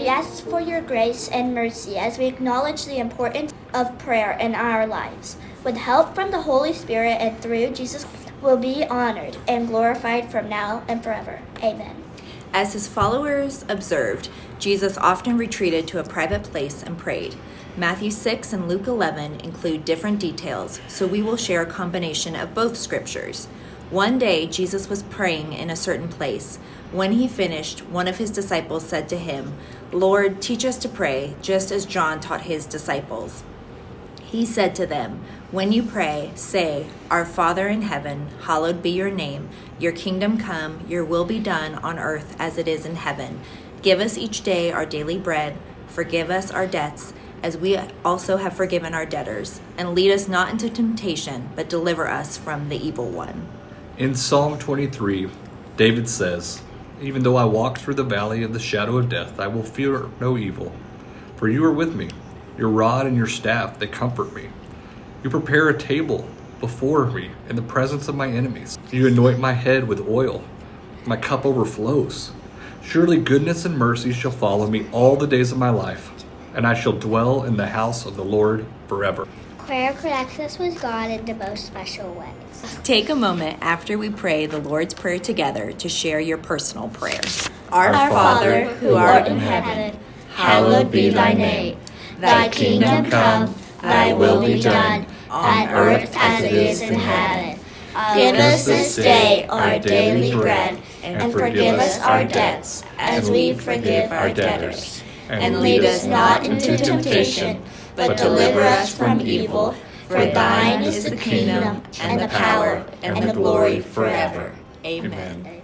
we ask for your grace and mercy as we acknowledge the importance of prayer in our lives. With help from the Holy Spirit and through Jesus, will be honored and glorified from now and forever. Amen. As his followers observed, Jesus often retreated to a private place and prayed. Matthew 6 and Luke 11 include different details, so we will share a combination of both scriptures. One day, Jesus was praying in a certain place. When he finished, one of his disciples said to him, "Lord, teach us to pray, just as John taught his disciples." He said to them, "When you pray, say, 'Our Father in heaven, hallowed be your name. Your kingdom come, your will be done on earth as it is in heaven. Give us each day our daily bread. Forgive us our debts, as we also have forgiven our debtors. And lead us not into temptation, but deliver us from the evil one." In Psalm 23, David says, "Even though I walk through the valley of the shadow of death, I will fear no evil. For you are with me. Your rod and your staff, they comfort me. You prepare a table before me in the presence of my enemies. You anoint my head with oil. My cup overflows. Surely goodness and mercy shall follow me all the days of my life, and I shall dwell in the house of the Lord forever." Prayer connects us with God in the most special ways. Take a moment after we pray the Lord's Prayer together to share your personal prayer. Our Father, who art in heaven, hallowed be thy name. Thy kingdom come, thy will be done, on earth as it is in heaven. Give us this day our daily bread, and forgive us our debts, as we forgive our debtors. And lead us not into temptation, but deliver us from evil. For thine is the kingdom, and the power, and the glory forever. Amen.